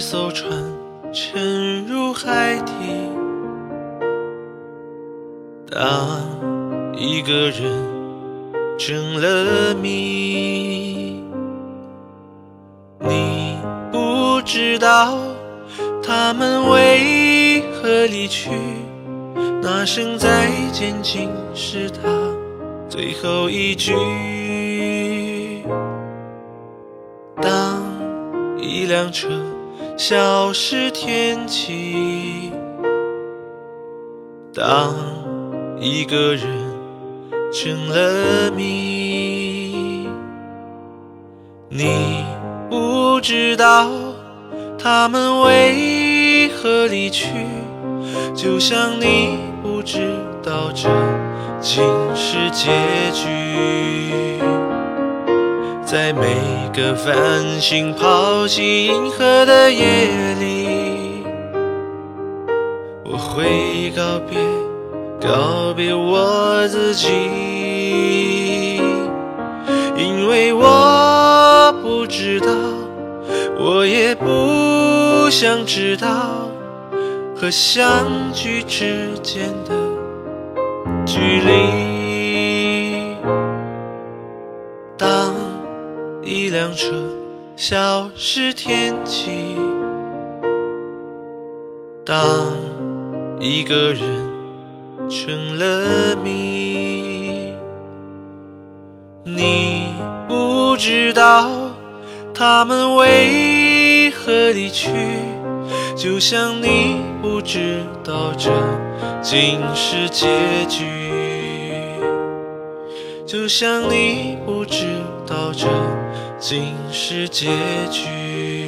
艘船沉入海底，当一个人成了谜，你不知道他们为何离去，那声再见竟是他最后一句。当一辆车消失天际，当一个人成了谜，你不知道他们为何离去，就像你不知道这竟是结局。在每个繁星抛弃银河的夜里，我会告别我自己，因为我不知道，我也不想知道和相聚之间的距离。当一辆车消失天际，当一个人成了谜，你不知道他们为何离去，就像你不知道这竟是结局，就像你不知道这竟是结局。